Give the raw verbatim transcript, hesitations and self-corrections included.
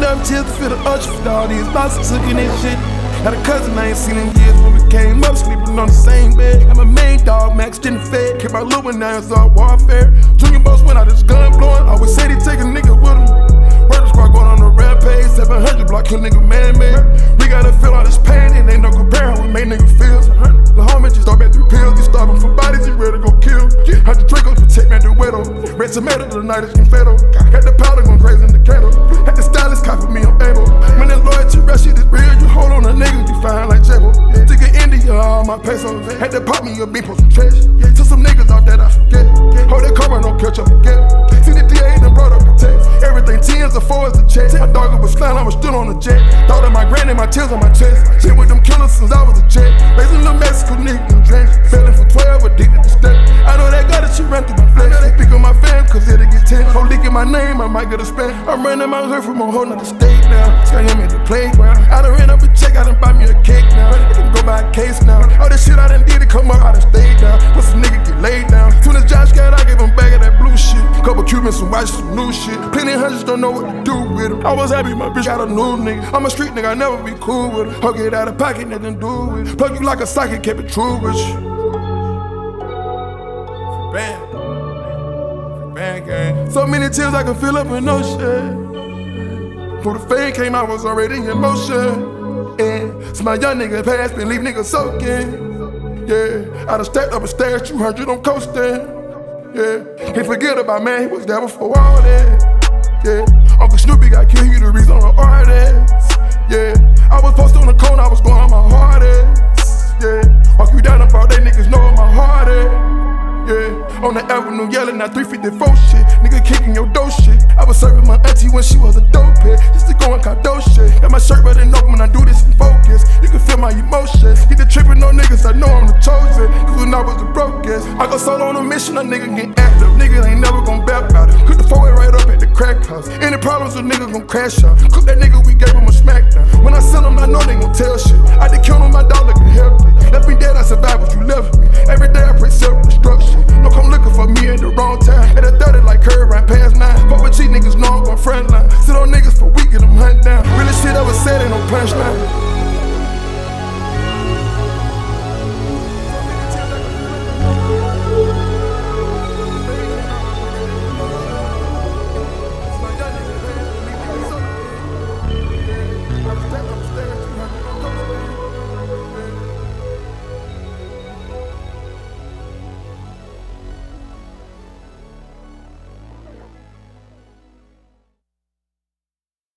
enough tears to feel the urge for all these bosses looking at shit. Had a cousin I ain't seen in years when we came up, sleeping on the same bed. Got my main dog, Max, in the fed. Kept my little one now, it's all warfare. Junior boss went out, his gun blowing. Always said he take a nigga with him. Murder squad going on a rampage. seven hundred block, kill nigga man-made. We gotta feel all this pain, and ain't no compare how we make niggas feel. The homie just start back through pills. He starving for bodies, he ready to go kill. Had the Draco protect man the widow. Red tomato the night is confedo. Had the powder going crazy in the kettle. Had the stylist copy me, I'm able. Man, that loyalty, rap shit is real. You hold on a nigga, you find like Jabo. Yeah. Took an India, all my pesos. Had to pop me a bean for some trash. Yeah. Took some niggas out that I forget. Yeah. Hold that car, don't catch up and get. See the D A done brought up the text. Everything tens or fours to check. My dog was flying, I was still on the jet. Thought of my granny, my tears on my chest. Shit with them killers since I was a jet. Raising the Mexican nigga in drench. Failing for twelve, addicted to step. I know that guy that she ran through my flesh. They speak on my fam, cause it'll get tense. Ho leaking my name, I might get a spend. I'm running my hood from a whole nother state now. Sky him in the playground. I done ran up a check, I done buy me a cake now. I can go by a case now. All this shit I done did to come up, I done stayed down. Plus a nigga get laid down. Soon as Josh got, I gave him back of that blue shit. Couple Cubans, some watches, some new shit. Plenty of hundreds don't know what to do with him. I was happy my bitch got a new nigga. I'm a street nigga, I never be cool with him. Hug it out of pocket, nothing do with it. Plug you like a socket, kept it true with you. Bang. Bang gang. So many tears I could fill up with no shit. Before the fame came, I was already in motion. Yeah. So my young nigga passed me, leave niggas soaking. Yeah. I done stacked up a stash, two hundred on coasting. Yeah. Can't forget about man, he was there before all that. Yeah. Uncle Snoopy got killed, he the reason I'm an artist. Yeah. I was posted on the cone, I was going on my hardest. Yeah. Walk you down the bar, they niggas know my heart is. Yeah, on the avenue yelling at three fifty-four shit. Nigga kicking your dough shit. I was serving my auntie when she was a dope head. Just to go and cop dope shit. Got my shirt button open when I do this in focus. You can feel my emotions. Get the trippin' on niggas, I know I'm the chosen. Cause when I was the brokest, I go solo on a mission, a nigga get active. Nigga ain't never gon' back about it. Cook the four-way right up at the crack house. Any problems, a nigga gon' crash out. Cook that nigga, we gave him a smackdown. When I send them, I know they gon' tell shit.